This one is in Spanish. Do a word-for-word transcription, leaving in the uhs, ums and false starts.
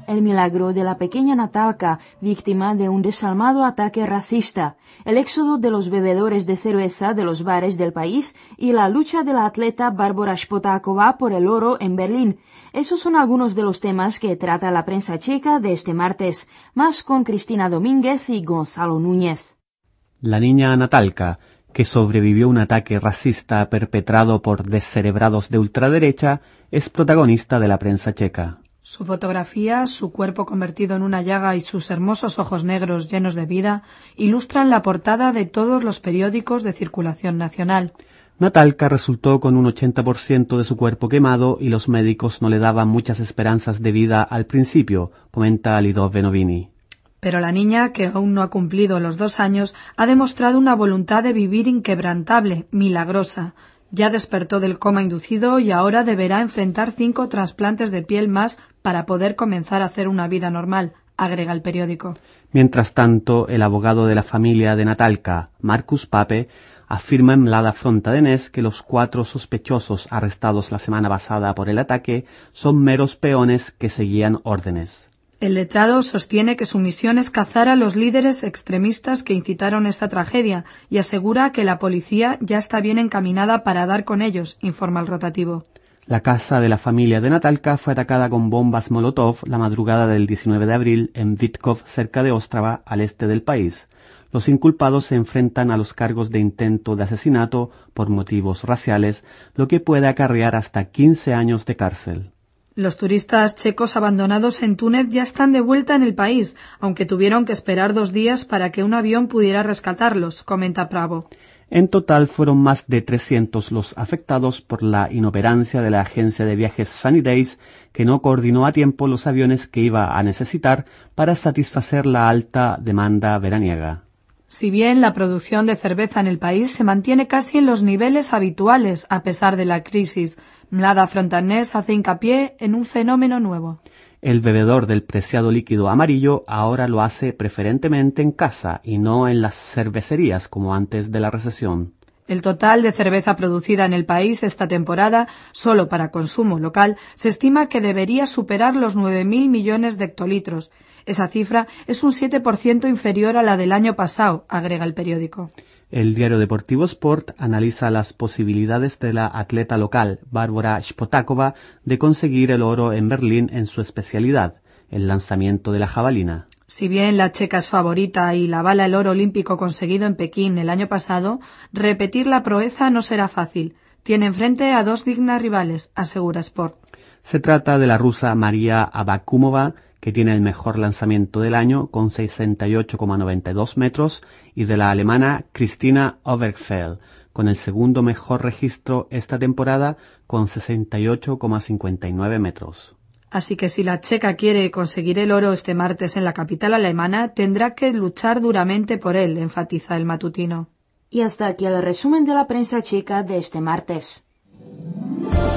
El milagro de la pequeña Natalka, víctima de un desalmado ataque racista, el éxodo de los bebedores de cerveza de los bares del país y la lucha de la atleta Barbora Spotáková por el oro en Berlín. Esos son algunos de los temas que trata la prensa checa de este martes, más con Cristina Domínguez y Gonzalo Núñez. La niña Natalka, que sobrevivió a un ataque racista perpetrado por descerebrados de ultraderecha, es protagonista de la prensa checa. Su fotografía, su cuerpo convertido en una llaga y sus hermosos ojos negros llenos de vida ilustran la portada de todos los periódicos de circulación nacional. Natalka resultó con un ochenta por ciento de su cuerpo quemado y los médicos no le daban muchas esperanzas de vida al principio, comenta Lidov Benovini. Pero la niña, que aún no ha cumplido los dos años, ha demostrado una voluntad de vivir inquebrantable, milagrosa. Ya despertó del coma inducido y ahora deberá enfrentar cinco trasplantes de piel más para poder comenzar a hacer una vida normal, agrega el periódico. Mientras tanto, el abogado de la familia de Natalka, Markus Pape, afirma en Mlada Fronta de Nes que los cuatro sospechosos arrestados la semana pasada por el ataque son meros peones que seguían órdenes. El letrado sostiene que su misión es cazar a los líderes extremistas que incitaron esta tragedia y asegura que la policía ya está bien encaminada para dar con ellos, informa el rotativo. La casa de la familia de Natalka fue atacada con bombas Molotov la madrugada del diecinueve de abril en Vitkov, cerca de Ostrava, al este del país. Los inculpados se enfrentan a los cargos de intento de asesinato por motivos raciales, lo que puede acarrear hasta quince años de cárcel. Los turistas checos abandonados en Túnez ya están de vuelta en el país, aunque tuvieron que esperar dos días para que un avión pudiera rescatarlos, comenta Bravo. En total fueron más de trescientos los afectados por la inoperancia de la agencia de viajes Sunny Days, que no coordinó a tiempo los aviones que iba a necesitar para satisfacer la alta demanda veraniega. Si bien la producción de cerveza en el país se mantiene casi en los niveles habituales a pesar de la crisis, Mlada Fronta de Nes hace hincapié en un fenómeno nuevo. El bebedor del preciado líquido amarillo ahora lo hace preferentemente en casa y no en las cervecerías como antes de la recesión. El total de cerveza producida en el país esta temporada, solo para consumo local, se estima que debería superar los nueve mil millones de hectolitros. Esa cifra es un siete por ciento inferior a la del año pasado, agrega el periódico. El diario deportivo Sport analiza las posibilidades de la atleta local, Barbora Spotáková, de conseguir el oro en Berlín en su especialidad, el lanzamiento de la jabalina. Si bien la checa es favorita y la avala el oro olímpico conseguido en Pekín el año pasado, repetir la proeza no será fácil. Tiene enfrente a dos dignas rivales, asegura Sport. Se trata de la rusa María Abakumova, que tiene el mejor lanzamiento del año con sesenta y ocho coma noventa y dos metros, y de la alemana Christina Obergfell, con el segundo mejor registro esta temporada con sesenta y ocho coma cincuenta y nueve metros. Así que si la checa quiere conseguir el oro este martes en la capital alemana, tendrá que luchar duramente por él, enfatiza el matutino. Y hasta aquí el resumen de la prensa checa de este martes.